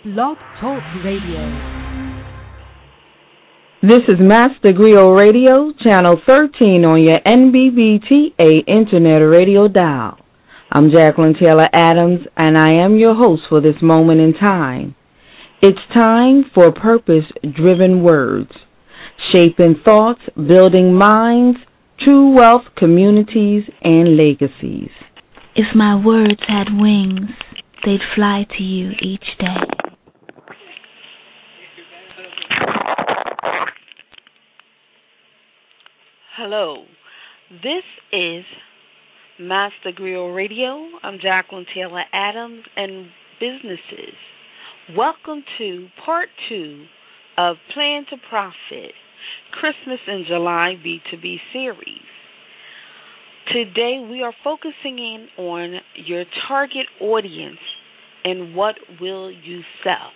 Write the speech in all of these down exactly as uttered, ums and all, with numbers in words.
Blog Talk Radio. This is Master Griot Radio, Channel thirteen on your N B B T A Internet Radio dial. I'm Jacqueline Taylor Adams, and I am your host for this moment in time. It's time for purpose-driven words, shaping thoughts, building minds, true wealth, communities, and legacies. If my words had wings, they'd fly to you each day. Hello, this is Master Griot Radio. I'm Jacqueline Taylor Adams, and businesses. Welcome to part two of Plan to Profit, Christmas in July B two B series. Today we are focusing in on your target audience and what will you sell.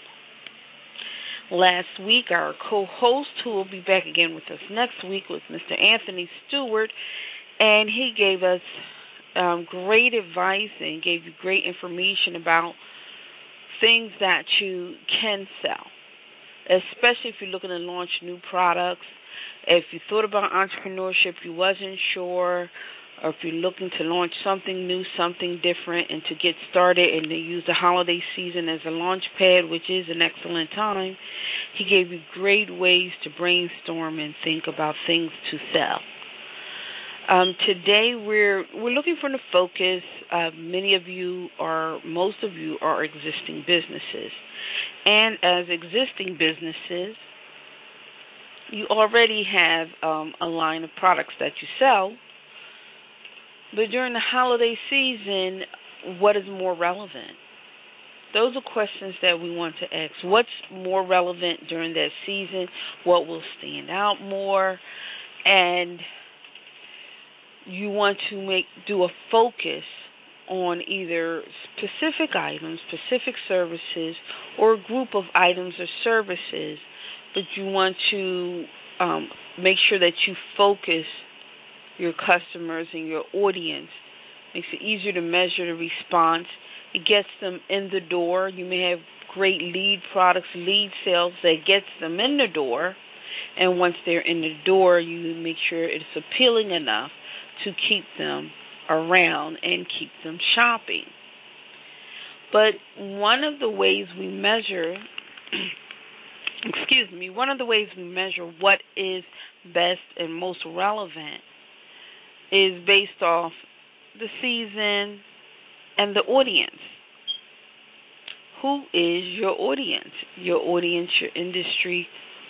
Last week, our co-host, who will be back again with us next week, was Mister Anthony Stewart, and he gave us um, great advice and gave you great information about things that you can sell, especially if you're looking to launch new products. If you thought about entrepreneurship, you wasn't sure, or if you're looking to launch something new, something different, and to get started and to use the holiday season as a launch pad, which is an excellent time, he gave you great ways to brainstorm and think about things to sell. Um, today we're we're looking for the focus. Uh, many of you are, most of you are existing businesses, and as existing businesses, you already have um, a line of products that you sell. But during the holiday season, what is more relevant? Those are questions that we want to ask. What's more relevant during that season? What will stand out more? And you want to make do a focus on either specific items, specific services, or a group of items or services, but you want to um, make sure that you focus your customers and your audience. Makes it easier to measure the response. It gets them in the door. You may have great lead products, lead sales that gets them in the door, and once they're in the door, you make sure it's appealing enough to keep them around and keep them shopping. But one of the ways we measure, excuse me, one of the ways we measure what is best and most relevant is based off the season and the audience. Who is your audience? Your audience, your industry,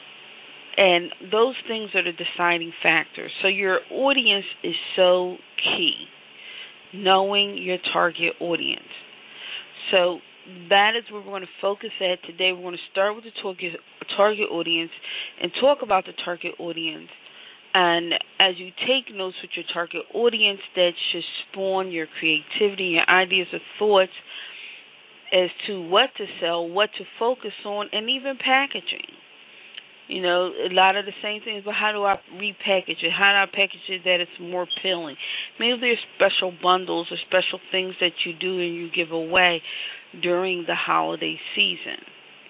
and those things are the deciding factors. So your audience is so key, knowing your target audience. So that is where we're going to focus at today. We're going to start with the target, target audience and talk about the target audience. And as you take notes with your target audience, that should spawn your creativity, your ideas or thoughts as to what to sell, what to focus on, and even packaging. You know, a lot of the same things, but how do I repackage it? How do I package it that it's more appealing? Maybe there's special bundles or special things that you do and you give away during the holiday season.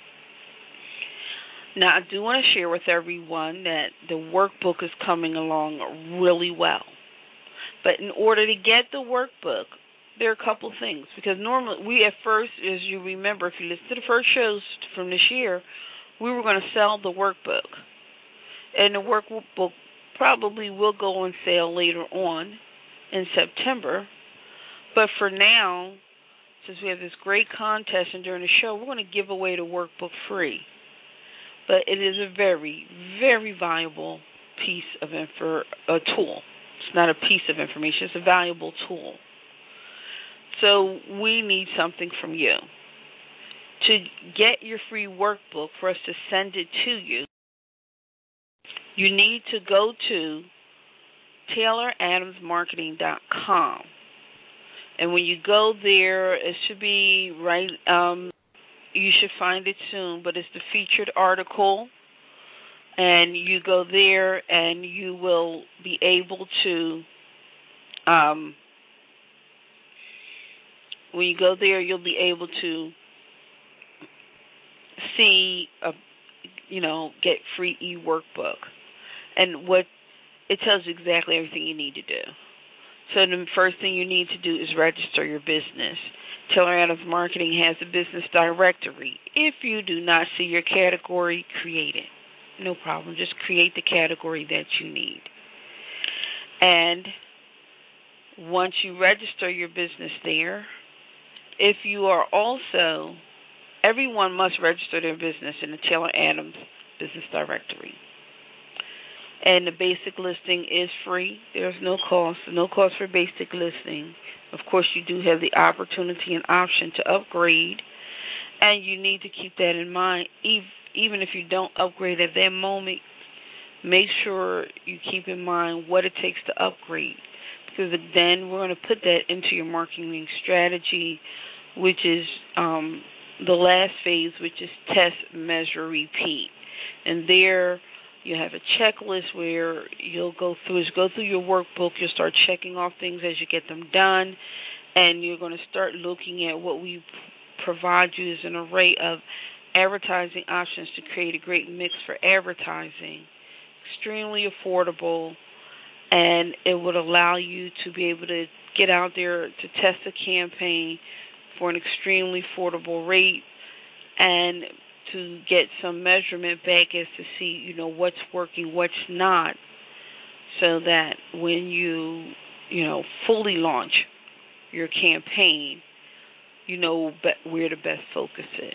Now, I do want to share with everyone that the workbook is coming along really well. But in order to get the workbook, there are a couple things. Because normally, we at first, as you remember, if you listen to the first shows from this year, we were going to sell the workbook. And the workbook probably will go on sale later on in September. But for now, since we have this great contest and during the show, we're going to give away the workbook free. But it is a very, very valuable piece of info, a tool. It's not a piece of information. It's a valuable tool. So we need something from you. To get your free workbook, for us to send it to you, you need to go to Taylor Adams Marketing dot com. And when you go there, it should be right... Um, you should find it soon, but it's the featured article, and you go there and you will be able to, um, when you go there, you'll be able to see a, you know, get free e-workbook. And what it tells you exactly everything you need to do. So the first thing you need to do is register your business. Taylor Adams Marketing has a business directory. If you do not see your category, create it. No problem. Just create the category that you need. And once you register your business there, if you are also, everyone must register their business in the Taylor Adams Business Directory. And the basic listing is free. There's no cost, no cost for basic listing. Of course, you do have the opportunity and option to upgrade, and you need to keep that in mind. Even if you don't upgrade at that moment, make sure you keep in mind what it takes to upgrade, because then we're going to put that into your marketing strategy, which is um, the last phase, which is test, measure, repeat. And there you have a checklist where you'll go through, go through your workbook. You'll start checking off things as you get them done, and you're going to start looking at what we provide you as an array of advertising options to create a great mix for advertising. Extremely affordable, and it would allow you to be able to get out there to test a campaign for an extremely affordable rate and to get some measurement back as to see, you know, what's working, what's not, so that when you, you know, fully launch your campaign, you know where to best focus it,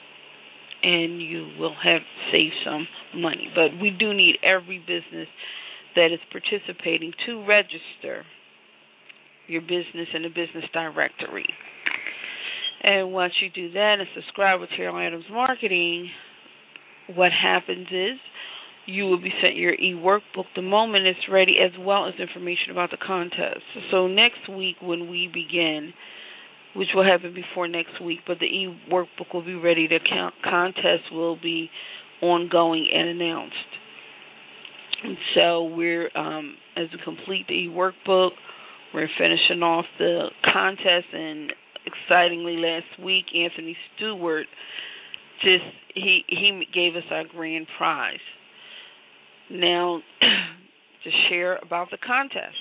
and you will have saved some money. But we do need every business that is participating to register your business in the business directory. And once you do that and subscribe with Taylor Adams Marketing, what happens is you will be sent your e-workbook the moment it's ready, as well as information about the contest. So next week when we begin, which will happen before next week, but the e-workbook will be ready. The contest will be ongoing and announced. And so we're, um, as we complete the e-workbook, we're finishing off the contest, and excitingly last week, Anthony Stewart just he he gave us our grand prize. Now, to share about the contest.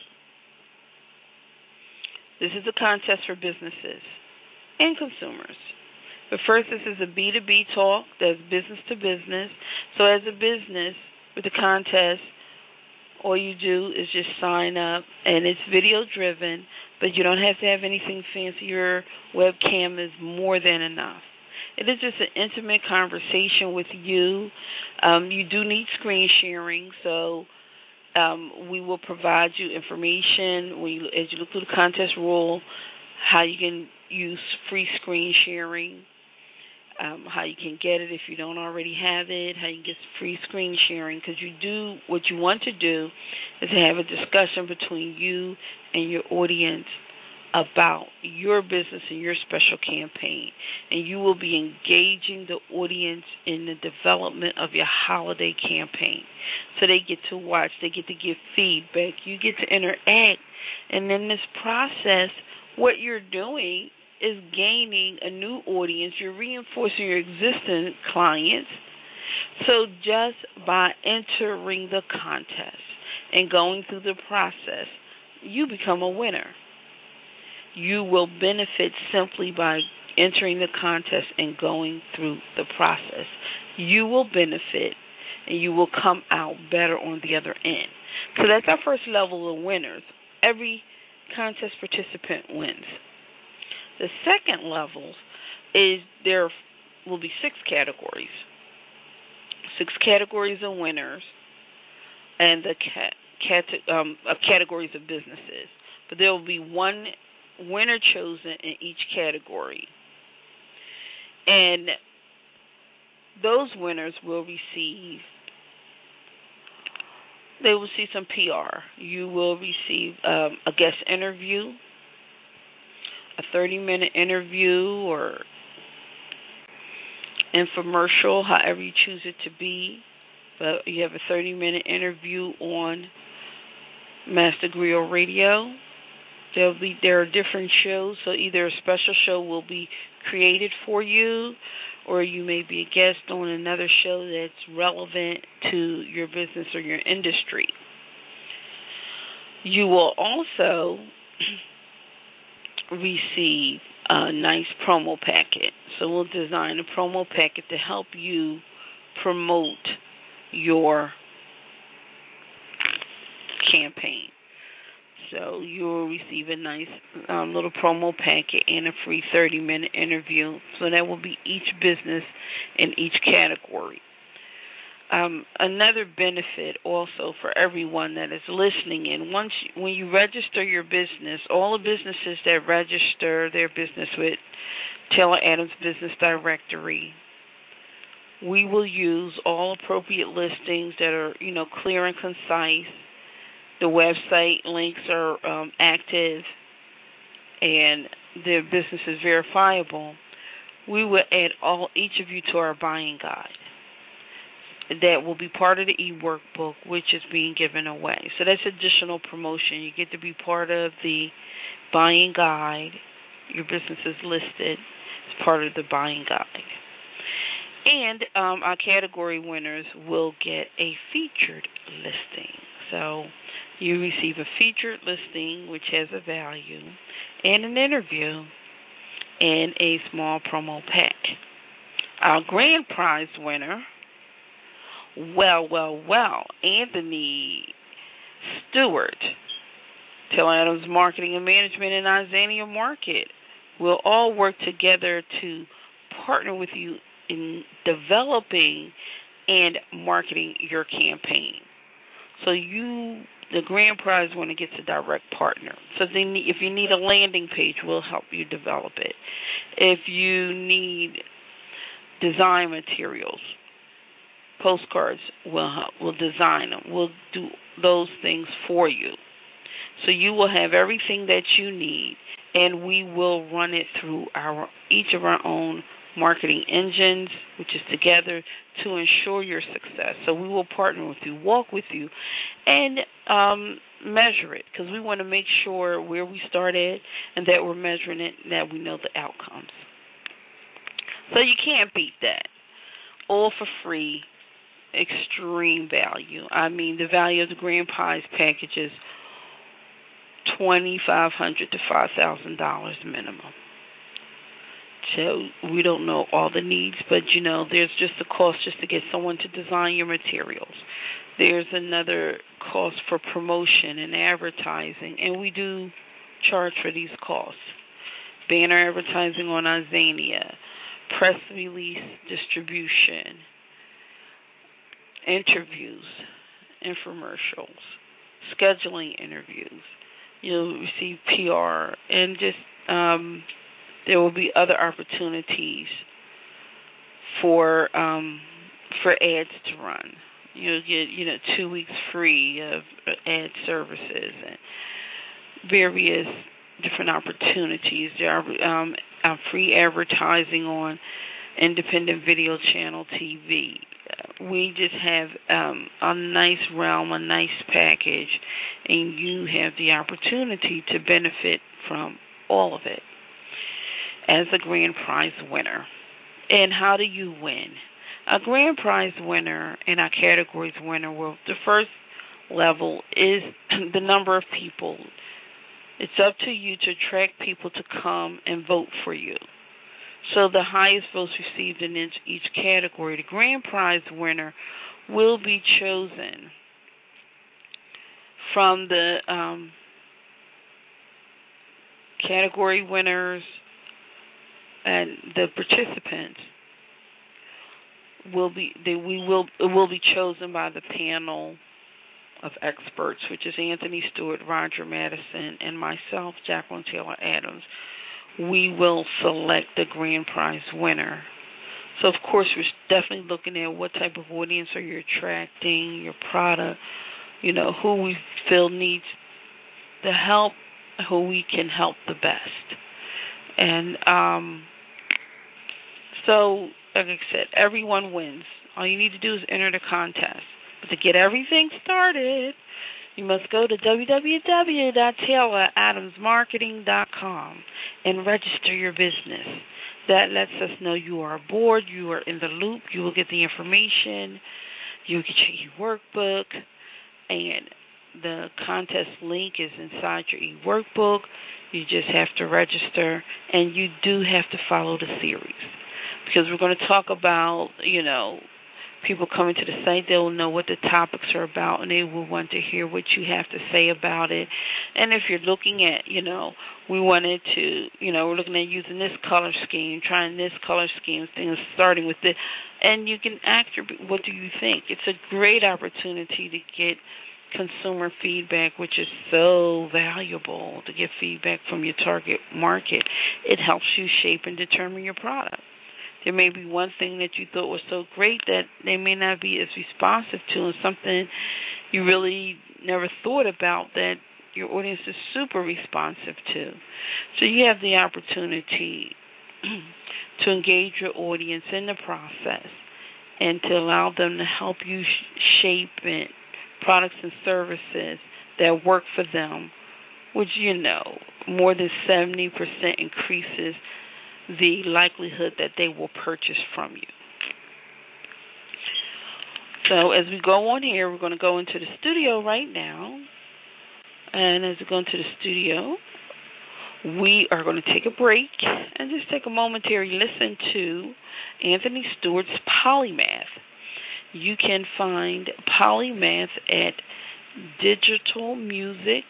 This is a contest for businesses and consumers. But first, this is a B two B talk that's business to business. So as a business with the contest, all you do is just sign up, and it's video driven, but you don't have to have anything fancy. Your webcam is more than enough. It is just an intimate conversation with you. Um, you do need screen sharing, so um, we will provide you information when you, as you look through the contest rule, how you can use free screen sharing, um, how you can get it if you don't already have it, how you can get free screen sharing, because you do what you want to do is to have a discussion between you and your audience about your business and your special campaign. And you will be engaging the audience in the development of your holiday campaign. So they get to watch, they get to give feedback, you get to interact. And in this process, what you're doing is gaining a new audience. You're reinforcing your existing clients. So just by entering the contest and going through the process, you become a winner. You will benefit simply by entering the contest and going through the process. You will benefit, and you will come out better on the other end. So that's our first level of winners. Every contest participant wins. The second level is there will be six categories. Six categories of winners, and the cat, cat, um, of categories of businesses. But there will be one winner chosen in each category. And those winners will receive, they will see some P R. You will receive um, a guest interview, a thirty-minute interview or infomercial, however you choose it to be. But you have a thirty-minute interview on Master Griot Radio. There'll be there are different shows, so either a special show will be created for you, or you may be a guest on another show that's relevant to your business or your industry. You will also receive a nice promo packet. So we'll design a promo packet to help you promote your campaign. So you will receive a nice um, little promo packet and a free thirty-minute interview. So that will be each business in each category. Um, another benefit also for everyone that is listening in, once you, when you register your business, all the businesses that register their business with Taylor Adams Business Directory, we will use all appropriate listings that are, you know, clear and concise. The website links are um, active and their business is verifiable. We will add all each of you to our buying guide. That will be part of the e-workbook, which is being given away. So that's additional promotion. You get to be part of the buying guide. Your business is listed as part of the buying guide. And um, our category winners will get a featured listing. So you receive a featured listing, which has a value, and an interview, and a small promo pack. Our grand prize winner, well, well, well, Anthony Stewart, Taylor Adams Marketing and Management in Isania Market, will all work together to partner with you in developing and marketing your campaign. So you, the grand prize winner, gets a direct partner. So they need, if you need a landing page, we'll help you develop it. If you need design materials, postcards, we'll help, we'll design them. We'll do those things for you. So you will have everything that you need, and we will run it through our each of our own marketing engines, which is together to ensure your success. So we will partner with you, walk with you, and um, measure it, because we want to make sure where we started and that we're measuring it and that we know the outcomes. So you can't beat that. All for free, extreme value. I mean, the value of the grand prize package is twenty-five hundred dollars to five thousand dollars minimum. So we don't know all the needs, but, you know, there's just a cost just to get someone to design your materials. There's another cost for promotion and advertising, and we do charge for these costs. Banner advertising on Isania, press release distribution, interviews, infomercials, scheduling interviews. You'll receive P R, and just um, there will be other opportunities for um, for ads to run. You'll get, you know, two weeks free of ad services and various different opportunities. There are um, uh, free advertising on independent video channel T V. Uh, we just have um, a nice realm, a nice package, and you have the opportunity to benefit from all of it as a grand prize winner. And how do you win? A grand prize winner and our categories winner will, the first level is the number of people. It's up to you to attract people to come and vote for you. So the highest votes received in each category, the grand prize winner, will be chosen from the um, category winners, and the participants will be they, we will it will be chosen by the panel of experts, which is Anthony Stewart, Roger Madison, and myself, Jacqueline Taylor Adams. We will select the grand prize winner. So, of course, we're definitely looking at what type of audience are you attracting, your product, you know, who we feel needs the help, who we can help the best. And um, so, like I said, everyone wins. All you need to do is enter the contest. But to get everything started, you must go to w w w dot taylor adams marketing dot com and register your business. That lets us know you are aboard, you are in the loop, you will get the information, you'll get your e-workbook, and the contest link is inside your e-workbook. You just have to register, and you do have to follow the series. Because we're going to talk about, you know, people coming to the site, they'll know what the topics are about, and they will want to hear what you have to say about it. And if you're looking at, you know, we wanted to, you know, we're looking at using this color scheme, trying this color scheme, things starting with this, and you can ask your, what do you think? It's a great opportunity to get consumer feedback, which is so valuable, to get feedback from your target market. It helps you shape and determine your product. There may be one thing that you thought was so great that they may not be as responsive to, and something you really never thought about that your audience is super responsive to. So you have the opportunity to engage your audience in the process and to allow them to help you shape it, products and services that work for them, which, you know, more than seventy percent increases the likelihood that they will purchase from you. So as we go on here, we're going to go into the studio right now. And as we go into the studio, we are going to take a break and just take a momentary listen to Anthony Stewart's Polymath. You can find Polymath at Digital Music.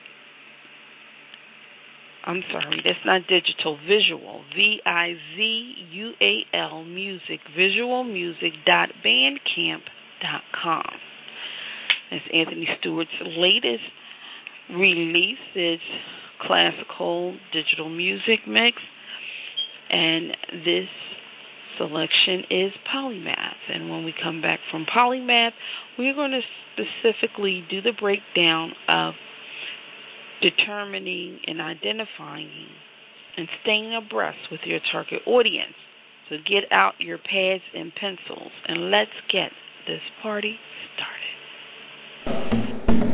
I'm sorry, that's not digital, visual, V I Z U A L, music, visual music dot bandcamp dot com. That's Anthony Stewart's latest release. It's classical digital music mix, and this selection is Polymath. And when we come back from Polymath, we're going to specifically do the breakdown of determining and identifying and staying abreast with your target audience. So get out your pads and pencils and let's get this party started.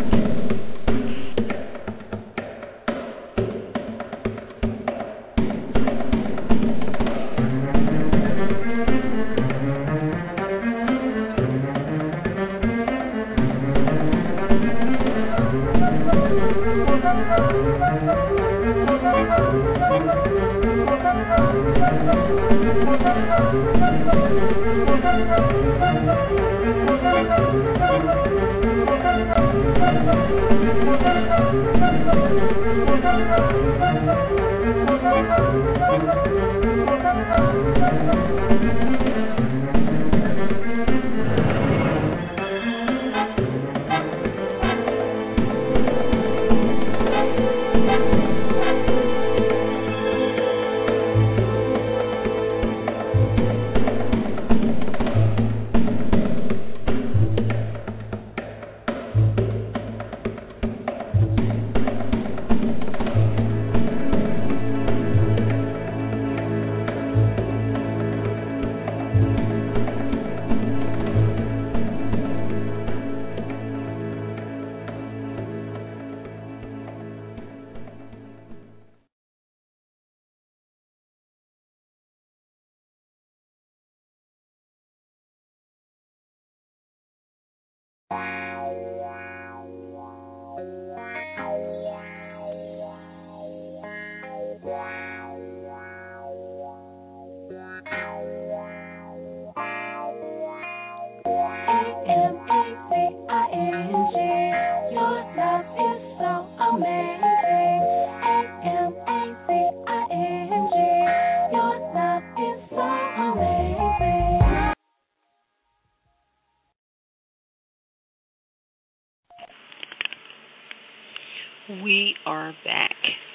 We are back.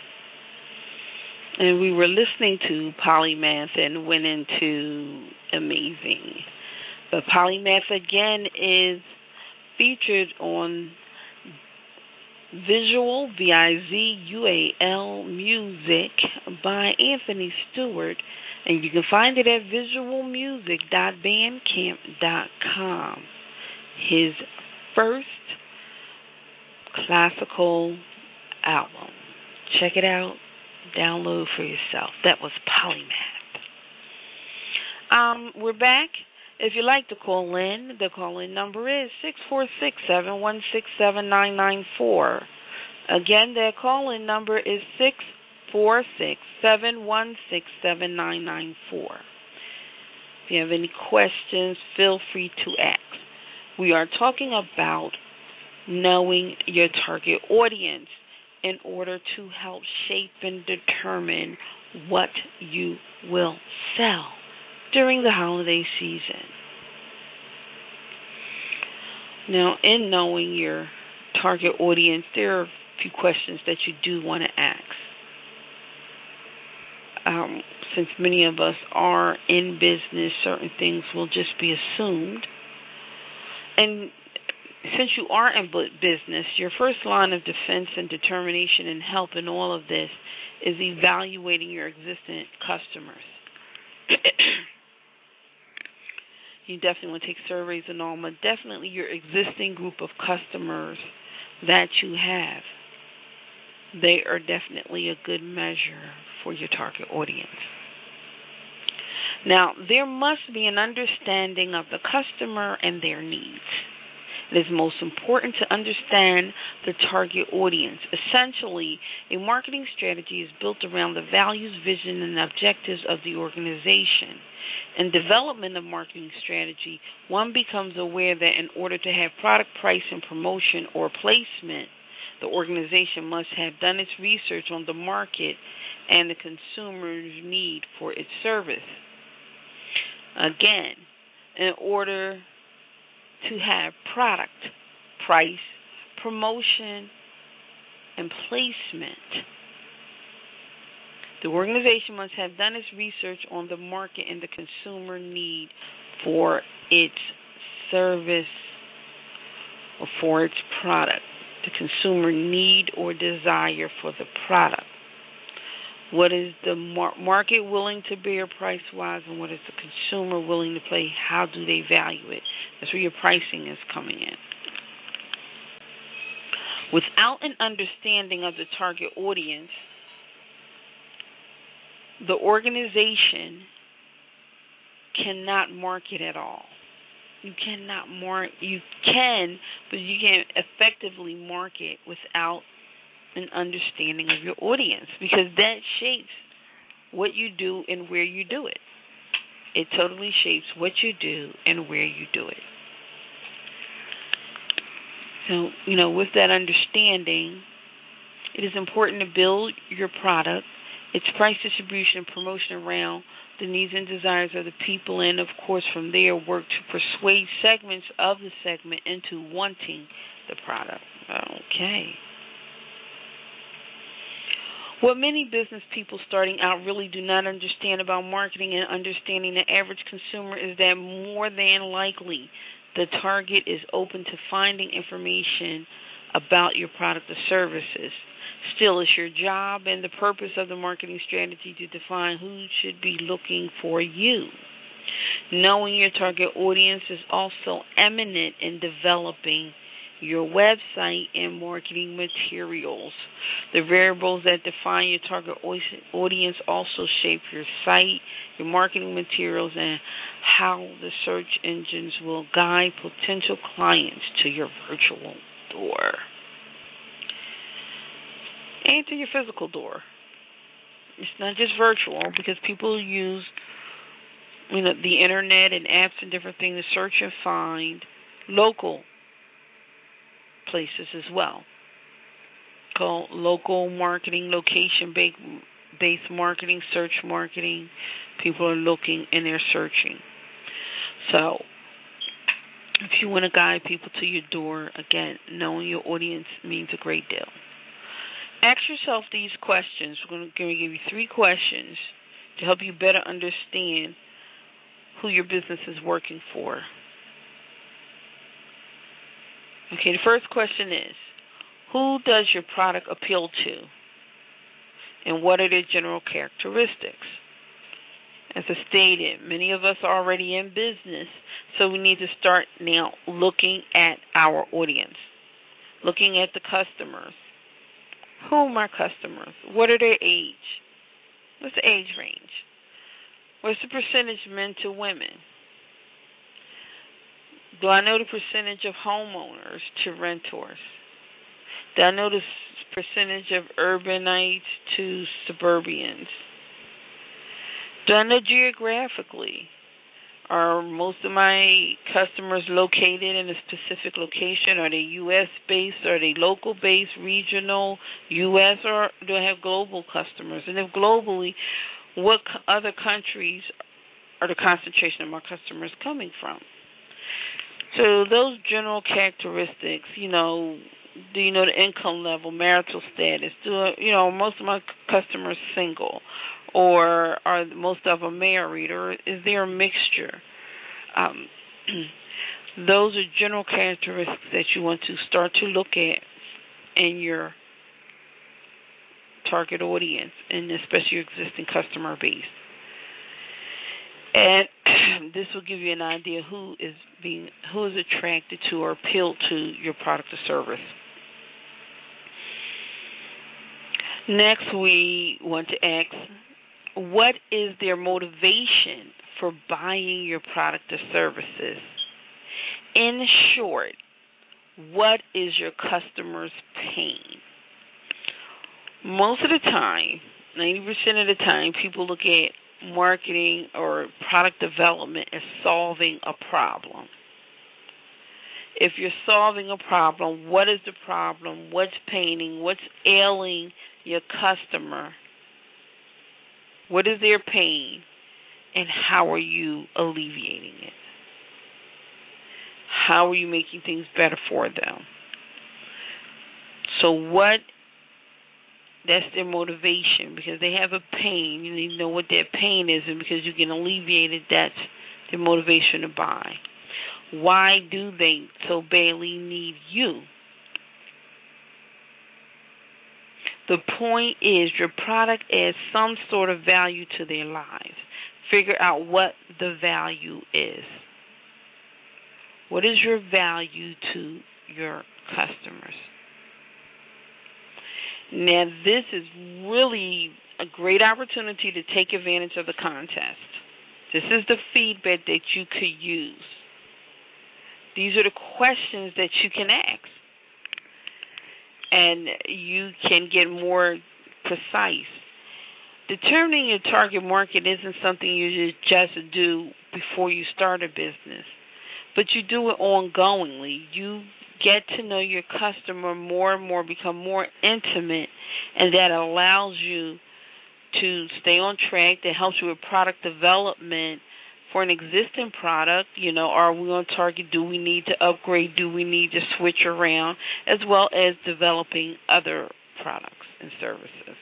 And we were listening to Polymath and went into Amazing. But Polymath, again, is featured on Visual, V I Z U A L, music by Anthony Stewart. And you can find it at visual music dot bandcamp dot com. His first classical album. Check it out. Download for yourself. That was Polymath. Um, we're back. If you'd like to call in, the call-in number is six four six, seven one six, seven nine nine four. Again, that call-in number is six four six, seven one six, seven nine nine four. If you have any questions, feel free to ask. We are talking about knowing your target audience in order to help shape and determine what you will sell during the holiday season. Now, in knowing your target audience, there are a few questions that you do want to ask. Um, since many of us are in business, certain things will just be assumed. And since you are in business, your first line of defense and determination and help in all of this is evaluating your existing customers. You definitely want to take surveys and all, but definitely your existing group of customers that you have, they are definitely a good measure for your target audience. Now, there must be an understanding of the customer and their needs. It is most important to understand the target audience. Essentially, a marketing strategy is built around the values, vision, and objectives of the organization. In development of marketing strategy, one becomes aware that in order to have product price and promotion or placement, the organization must have done its research on the market and the consumer's need for its service. Again, in order to have product, price, promotion, and placement, the organization must have done its research on the market and the consumer need for its service or for its product. The consumer need or desire for the product. What is the mar- market willing to bear price-wise, and what is the consumer willing to pay? How do they value it? That's where your pricing is coming in. Without an understanding of the target audience, the organization cannot market at all. You cannot market. You can, but you can't effectively market without an understanding of your audience, because that shapes what you do and where you do it. It totally shapes what you do and where you do it. So, you know, with that understanding, it is important to build your product, its price, distribution, and promotion around the needs and desires of the people, and, of course, from there, work to persuade segments of the segment into wanting the product. Okay. What many business people starting out really do not understand about marketing and understanding the average consumer is that more than likely the target is open to finding information about your product or services. Still, it's your job and the purpose of the marketing strategy to define who should be looking for you. Knowing your target audience is also eminent in developing your website and marketing materials. The variables that define your target audience also shape your site, your marketing materials, and how the search engines will guide potential clients to your virtual door and to your physical door. It's not just virtual, because people use, you know, the internet and apps and different things to search and find local places as well, called local marketing, location-based marketing, search marketing. People are looking and they're searching. So if you want to guide people to your door, again, knowing your audience means a great deal. Ask yourself these questions. We're going to give you three questions to help you better understand who your business is working for. Okay, the first question is, who does your product appeal to? And what are their general characteristics? As I stated, many of us are already in business, so we need to start now looking at our audience. looking at the customers. Who are my customers? What are their age? What's the age range? What's the percentage men to women? Do I know the percentage of homeowners to renters? Do I know the percentage of urbanites to suburbians? Do I know geographically? Are most of my customers located in a specific location? Are they U S based? Are they local based, regional, U S, or do I have global customers? And if globally, what other countries are the concentration of my customers coming from? So those general characteristics, you know, do you know the income level, marital status? Do you know most of my customers single? Or are most of them married, or is there a mixture? Um, those are general characteristics that you want to start to look at in your target audience, and especially your existing customer base. And this will give you an idea who is being, who is attracted to or appealed to your product or service. Next, we want to ask, what is their motivation for buying your product or services? In short, what is your customer's pain? Most of the time, ninety percent of the time, people look at marketing or product development as solving a problem. If you're solving a problem, what is the problem? What's paining? What's ailing your customer? What is their pain, and how are you alleviating it? How are you making things better for them? So what, that's their motivation, because they have a pain. You need to know what their pain is, and because you can alleviate it, that's their motivation to buy. Why do they so badly need you? The point is your product adds some sort of value to their lives. Figure out what the value is. What is your value to your customers? Now, this is really a great opportunity to take advantage of the contest. This is the feedback that you could use. These are the questions that you can ask. And you can get more precise. Determining your target market isn't something you just do before you start a business, but you do it ongoingly. You get to know your customer more and more, become more intimate, and that allows you to stay on track. That helps you with product development for an existing product. You know, are we on target? Do we need to upgrade? Do we need to switch around? As well as developing other products and services.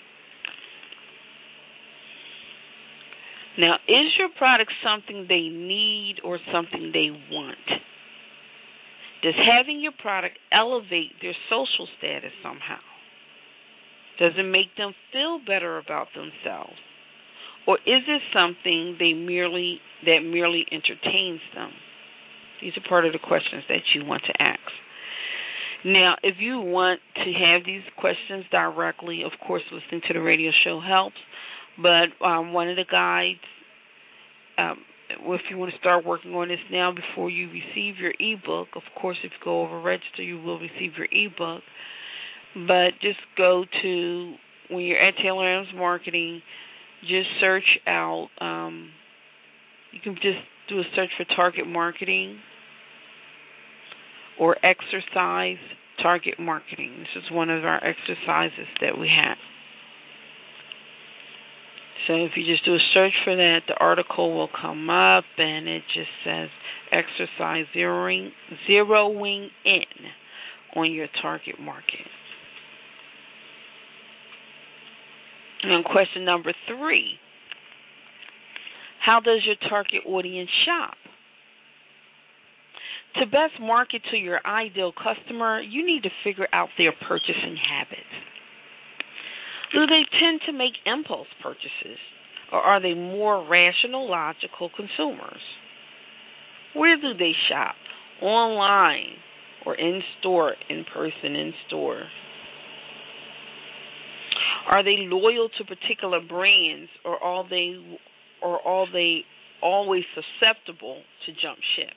Now, is your product something they need or something they want? Does having your product elevate their social status somehow? Does it make them feel better about themselves? Or is it something they merely that merely entertains them? These are part of the questions that you want to ask. Now, if you want to have these questions directly, of course, listening to the radio show helps. But um, one of the guides, um, if you want to start working on this now before you receive your ebook, of course, if you go over register, you will receive your ebook. But just go to, when you're at Taylor Adams Marketing, just search out, um, you can just do a search for target marketing or exercise target marketing. This is one of our exercises that we have. So if you just do a search for that, the article will come up, and it just says exercise zeroing, zeroing in on your target market. And question number three, how does your target audience shop? To best market to your ideal customer, you need to figure out their purchasing habits. Do they tend to make impulse purchases, or are they more rational, logical consumers? Where do they shop? Online or in store, in person, in store? Are they loyal to particular brands, or are they, or are they always susceptible to jump ship?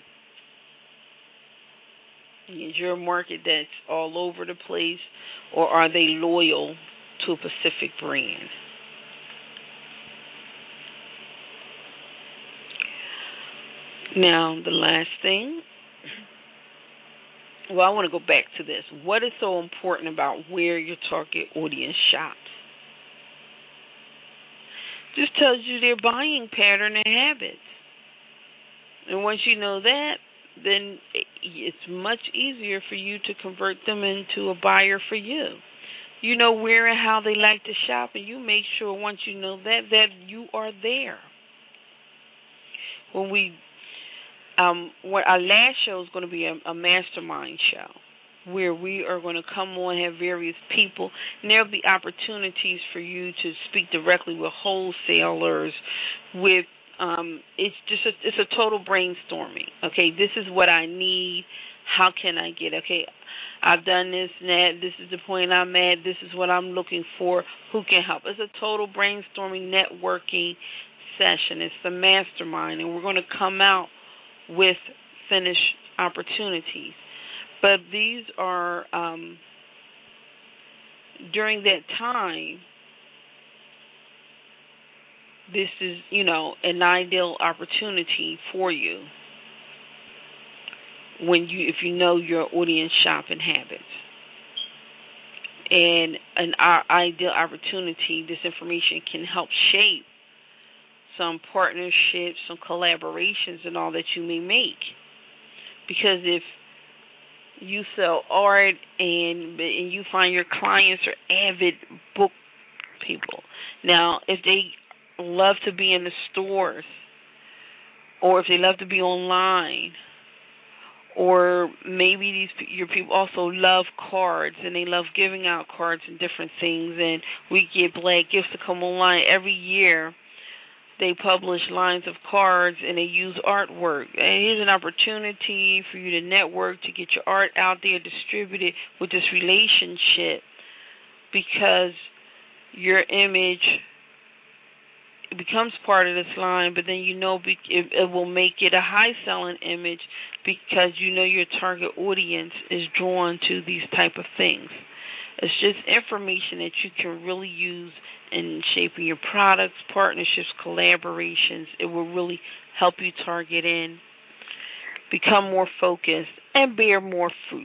Is your market that's all over the place, or are they loyal to a specific brand? Now, the last thing, well, I want to go back to this. What is so important about where your target audience shops? This tells you their buying pattern and habits. And once you know that, then it's much easier for you to convert them into a buyer for you. You know where and how they like to shop, and you make sure once you know that, that you are there. When we Um, what our last show is going to be a, a mastermind show where we are going to come on, have various people, and there'll be opportunities for you to speak directly with wholesalers. With um, it's just a, it's a total brainstorming. Okay, this is what I need. How can I get? Okay, I've done this and that. This is the point I'm at. This is what I'm looking for. Who can help? It's a total brainstorming, networking session. It's the mastermind, and we're going to come out with finished opportunities. But these are, um, during that time, this is, you know, an ideal opportunity for you when you, if you know your audience shopping habits. And an ideal opportunity, this information can help shape some partnerships, some collaborations, and all that you may make. Because if you sell art and and you find your clients are avid book people, now if they love to be in the stores, or if they love to be online, or maybe these your people also love cards and they love giving out cards and different things, and we get Black Gifts to come online every year. They publish lines of cards and they use artwork. And here's an opportunity for you to network, to get your art out there, distribute it with this relationship, because your image becomes part of this line, but then you know it, it will make it a high-selling image because you know your target audience is drawn to these type of things. It's just information that you can really use in shaping your products, partnerships, collaborations. It will really help you target in, become more focused, and bear more fruit.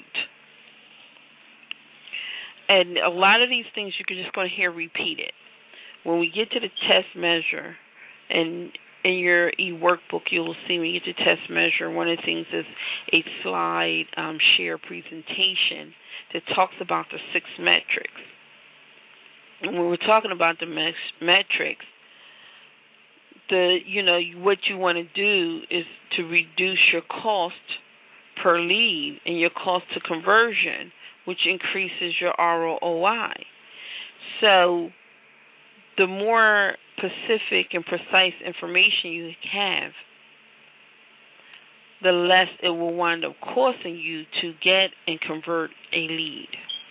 And a lot of these things you're just going to hear repeated. When we get to the test measure, and in your e-workbook you will see when you get to test measure, one of the things is a slide um, share presentation that talks about the six metrics. And when we're talking about the metrics, the you know what you want to do is to reduce your cost per lead and your cost to conversion, which increases your R O I. So the more specific and precise information you have, the less it will wind up costing you to get and convert a lead.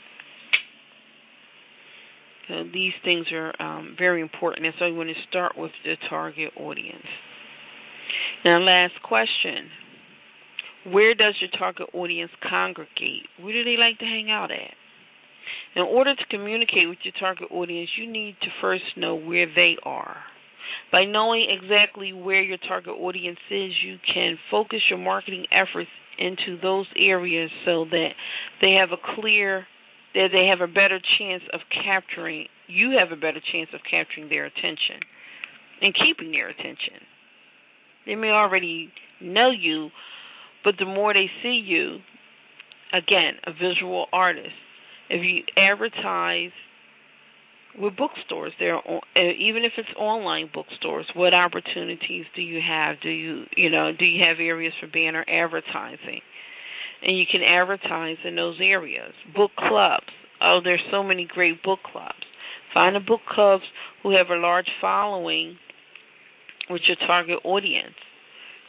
So these things are um, very important, and so you want to start with the target audience. Now, last question. Where does your target audience congregate? Where do they like to hang out at? In order to communicate with your target audience, you need to first know where they are. By knowing exactly where your target audience is, you can focus your marketing efforts into those areas so that they have a clear, that they have a better chance of capturing, you have a better chance of capturing their attention and keeping their attention. They may already know you, but the more they see you, again, a visual artist, if you advertise with bookstores, there, even if it's online bookstores, what opportunities do you have? Do you, you know, do you have areas for banner advertising? And you can advertise in those areas. Book clubs. Oh, there's so many great book clubs. Find the book clubs who have a large following with your target audience.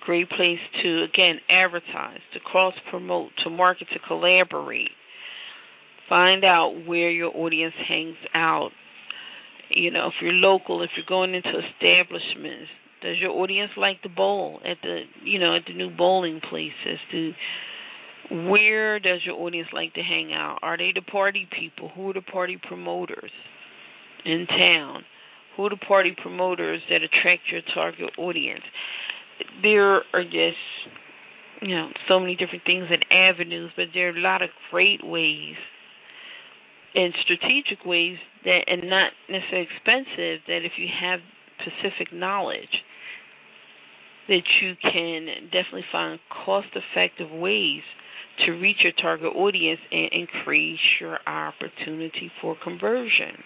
Great place to, again, advertise, to cross-promote, to market, to collaborate. Find out where your audience hangs out. You know, if you're local, if you're going into establishments, does your audience like to bowl at the, you know, at the new bowling places? Do, where does your audience like to hang out? Are they the party people? Who are the party promoters in town? Who are the party promoters that attract your target audience? There are just, you know, so many different things and avenues, but there are a lot of great ways and strategic ways that, and not necessarily expensive, that if you have specific knowledge, that you can definitely find cost-effective ways to reach your target audience and increase your opportunity for conversion.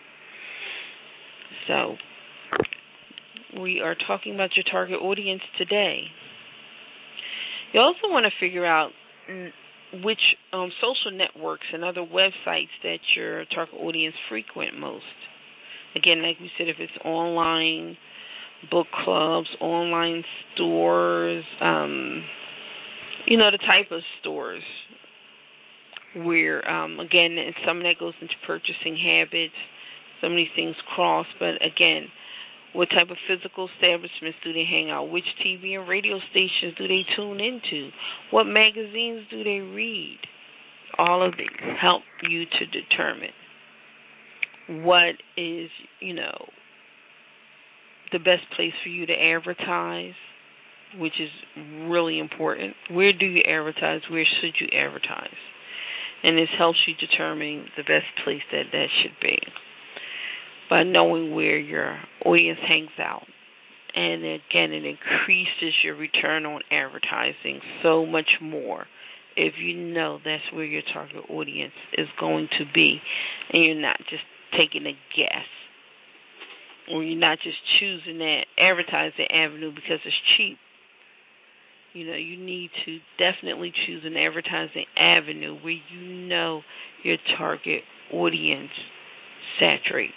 So, we are talking about your target audience today. You also want to figure out which um, social networks and other websites that your target audience frequent most. Again, like we said, if it's online book clubs, online stores, um, you know, the type of stores where, um, again, and some of that goes into purchasing habits. Some of these things cross, but again, what type of physical establishments do they hang out? Which T V and radio stations do they tune into? What magazines do they read? All of these help you to determine what is, you know, the best place for you to advertise, which is really important. Where do you advertise? Where should you advertise? And this helps you determine the best place that that should be by knowing where your audience hangs out. And again, it increases your return on advertising so much more if you know that's where your target audience is going to be, and you're not just taking a guess, or you're not just choosing that advertising avenue because it's cheap. You know, you need to definitely choose an advertising avenue where you know your target audience saturates.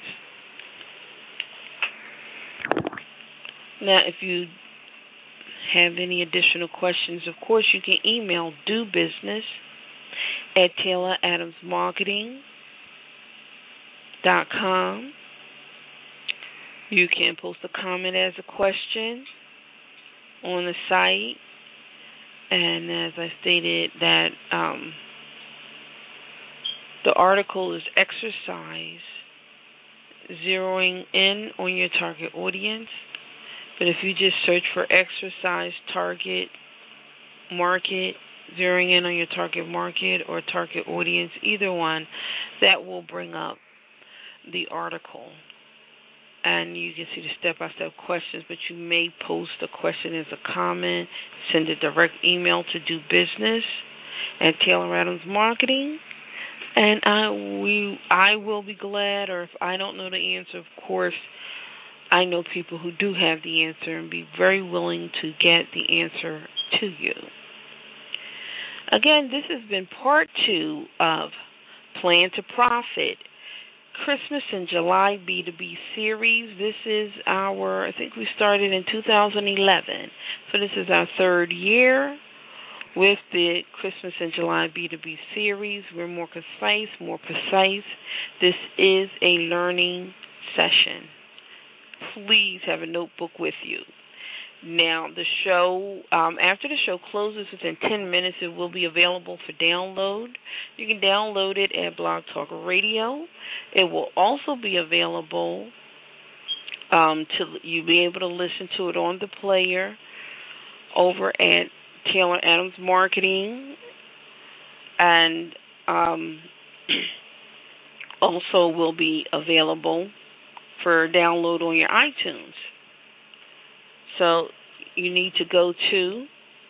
Now, if you have any additional questions, of course, you can email do business at taylor adams marketing dot com. You can post a comment as a question on the site. And as I stated, that um, the article is Exercise Zeroing In on Your Target Audience. But if you just search for exercise target market, zeroing in on your target market or target audience, either one, that will bring up the article. And you can see the step-by-step questions, but you may post a question as a comment, send a direct email to do business at Taylor Adams Marketing. And I, we, I will be glad, or if I don't know the answer, of course, I know people who do have the answer and be very willing to get the answer to you. Again, this has been part two of Plan to Profit, Christmas in July B two B series. This is our, I think we started in two thousand eleven. So this is our third year with the Christmas in July B two B series. We're more concise, more precise. This is a learning session. Please have a notebook with you. Now, the show, um, after the show closes within ten minutes, it will be available for download. You can download it at Blog Talk Radio. It will also be available um, to you'll be able to listen to it on the player over at Taylor Adams Marketing, and um, also will be available for download on your iTunes. So you need to go to,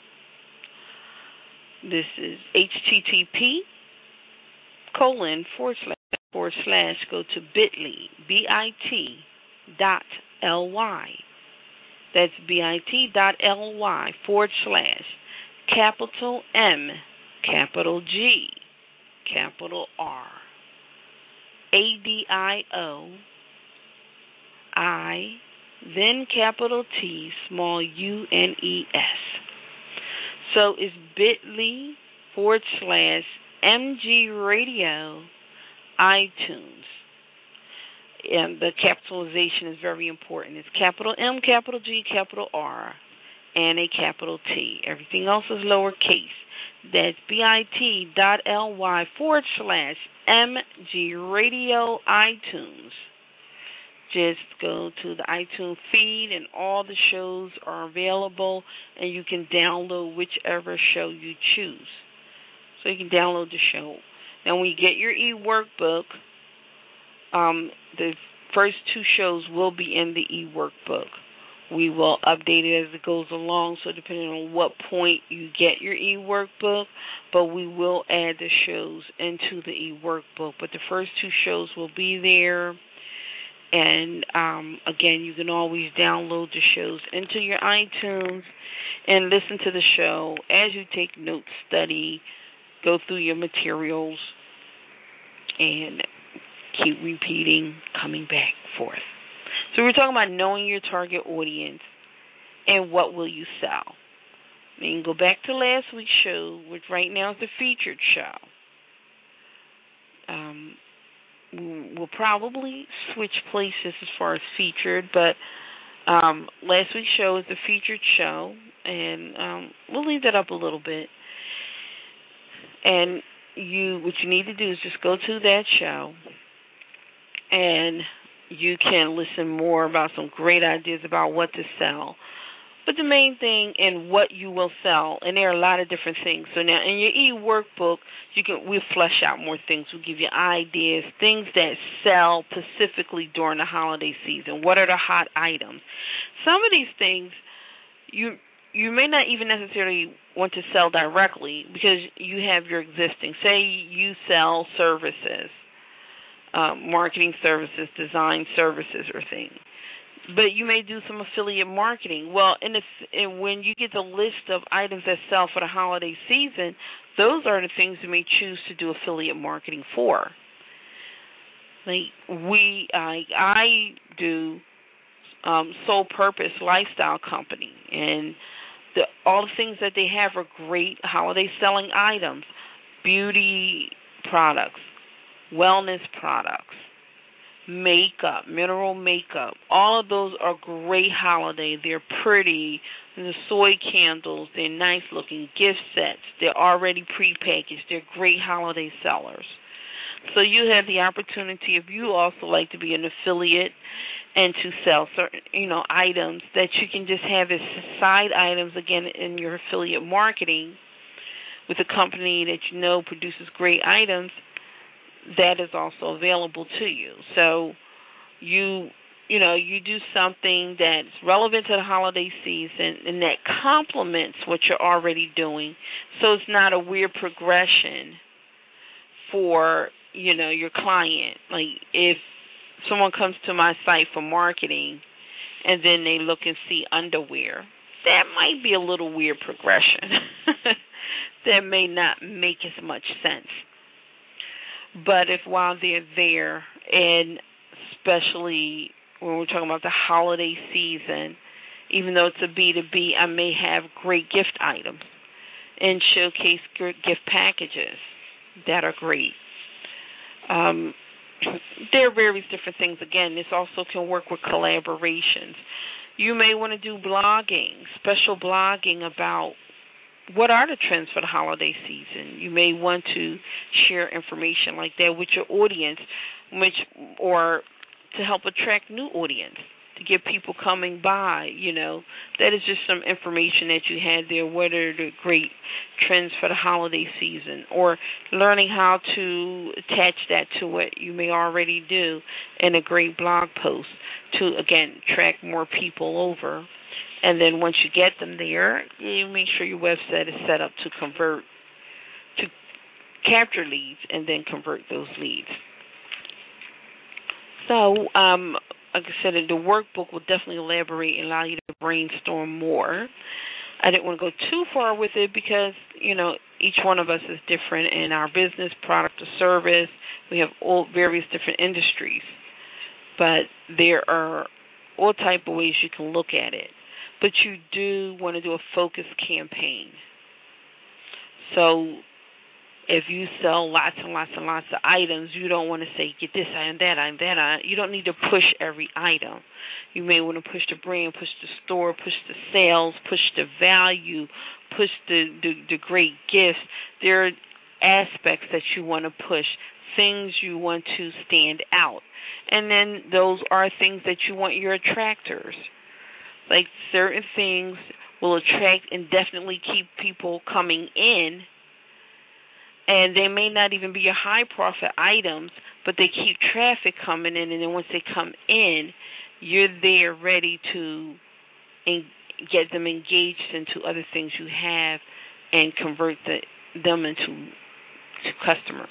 this is H T T P colon forward slash forward slash go to bit.ly, B-I-T dot L-Y. That's bit.ly forward slash capital M, capital G, capital R, A D I O, I then capital T, small U N E S. So it's bit.ly forward slash M G Radio iTunes. And the capitalization is very important. It's capital M, capital G, capital R, and a capital T. Everything else is lowercase. That's bit.ly forward slash MG Radio iTunes. Just go to the iTunes feed and all the shows are available, and you can download whichever show you choose. So you can download the show. Now when you get your e-workbook, um, the first two shows will be in the e-workbook. We will update it as it goes along, so depending on what point you get your e-workbook, but we will add the shows into the e-workbook. But the first two shows will be there. And, um, again, you can always download the shows into your iTunes and listen to the show as you take notes, study, go through your materials, and keep repeating, coming back forth. So we're talking about knowing your target audience and what will you sell. I mean, go back to last week's show, which right now is the featured show. Um, we'll probably switch places as far as featured, but um, last week's show is the featured show, and um, we'll leave that up a little bit. And you, what you need to do is just go to that show, and you can listen more about some great ideas about what to sell. But the main thing in what you will sell, and there are a lot of different things. So now in your e-workbook, you can we'll flesh out more things. We'll give you ideas, things that sell specifically during the holiday season. What are the hot items? Some of these things you you may not even necessarily want to sell directly because you have your existing. Say you sell services, um, marketing services, design services, or things. But you may do some affiliate marketing. Well, in the, in, when you get the list of items that sell for the holiday season, those are the things you may choose to do affiliate marketing for. Like we, I, I do um, Sole Purpose Lifestyle Company, and the, all the things that they have are great holiday selling items: beauty products, wellness products, makeup, mineral makeup. All of those are great holiday. They're pretty. The soy candles, they're nice looking gift sets. They're already prepackaged. They're great holiday sellers. So you have the opportunity, if you also like to be an affiliate and to sell certain, you know, items that you can just have as side items, again, in your affiliate marketing with a company that you know produces great items, that is also available to you. So you, you know, you do something that's relevant to the holiday season and that complements what you're already doing, so it's not a weird progression for, you know, your client. Like if someone comes to my site for marketing and then they look and see underwear, that might be a little weird progression. That may not make as much sense. But if while they're there, and especially when we're talking about the holiday season, even though it's a B two B, I may have great gift items and showcase gift packages that are great. Um, there are various different things. Again, this also can work with collaborations. You may want to do blogging, special blogging about what are the trends for the holiday season. You may want to share information like that with your audience, which or to help attract new audience, to get people coming by. You know, that is just some information that you had there. What are the great trends for the holiday season? Or learning how to attach that to what you may already do in a great blog post to, again, attract more people over. And then once you get them there, you make sure your website is set up to convert, to capture leads and then convert those leads. So, um, like I said, the workbook will definitely elaborate and allow you to brainstorm more. I didn't want to go too far with it because, you know, each one of us is different in our business, product, or service. We have all various different industries. But there are all type of ways you can look at it. But you do want to do a focused campaign. So if you sell lots and lots and lots of items, you don't want to say, get this item, that item, that item. You don't need to push every item. You may want to push the brand, push the store, push the sales, push the value, push the, the, the great gifts. There are aspects that you want to push, things you want to stand out. And then those are things that you want your attractors. Like certain things will attract and definitely keep people coming in, and they may not even be your high profit items, but they keep traffic coming in, and then once they come in, you're there ready to en- get them engaged into other things you have and convert the, them into to customers.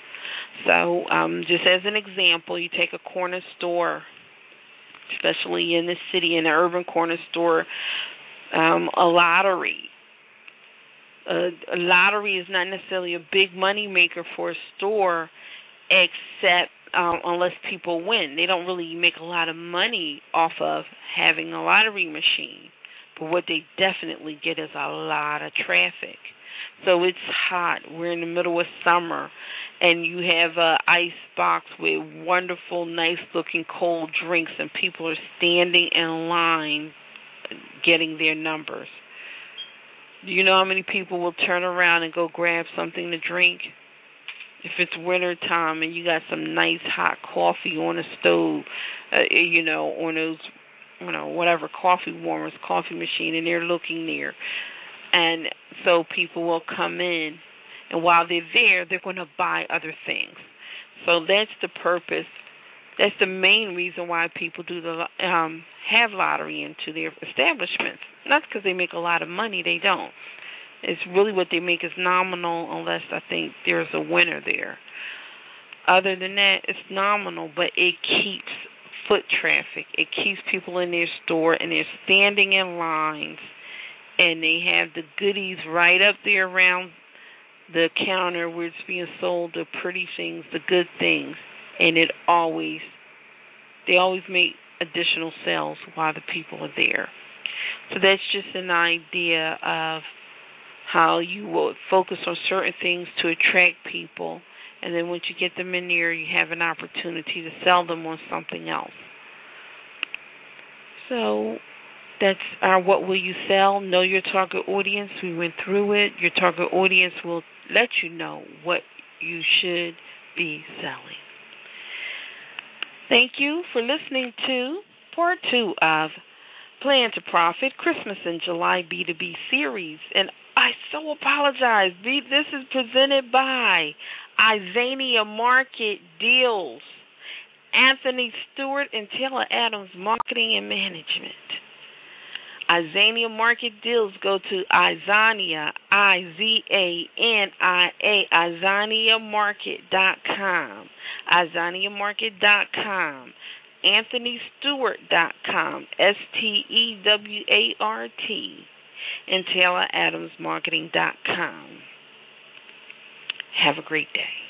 So um, just as an example, you take a corner store, especially in the city, in an urban corner store, um, a lottery. A, a lottery is not necessarily a big money maker for a store, except um, unless people win. They don't really make a lot of money off of having a lottery machine. But what they definitely get is a lot of traffic. So it's hot. We're in the middle of summer, and you have an ice box with wonderful, nice-looking cold drinks, and people are standing in line getting their numbers. Do you know how many people will turn around and go grab something to drink? If it's winter time and you got some nice hot coffee on a stove, uh, you know, on those, you know, whatever, coffee warmers, coffee machine, and they're looking there. And so people will come in, and while they're there, they're going to buy other things. So that's the purpose. That's the main reason why people do the um, have lottery into their establishments. Not because they make a lot of money. They don't. It's really what they make is nominal, unless I think there's a winner there. Other than that, it's nominal, but it keeps foot traffic. It keeps people in their store, and they're standing in lines, and they have the goodies right up there around the counter where it's being sold, the pretty things, the good things, and it always, they always make additional sales while the people are there. So that's just an idea of how you will focus on certain things to attract people, and then once you get them in there, you have an opportunity to sell them on something else. So that's our What Will You Sell? Know your target audience. We went through it. Your target audience will let you know what you should be selling. Thank you for listening to part two of Plan to Profit Christmas in July B two B series. And I so apologize. This is presented by Izania Market Deals, Anthony Stewart, and Taylor Adams Marketing and Management. Izania Market Deals. Go to Izania, I Z A N I A, Izania Market dot com, Izania Market dot com, Anthony Stewart dot com, S T E W A R T, and Taylor Adams Marketing dot com. Have a great day.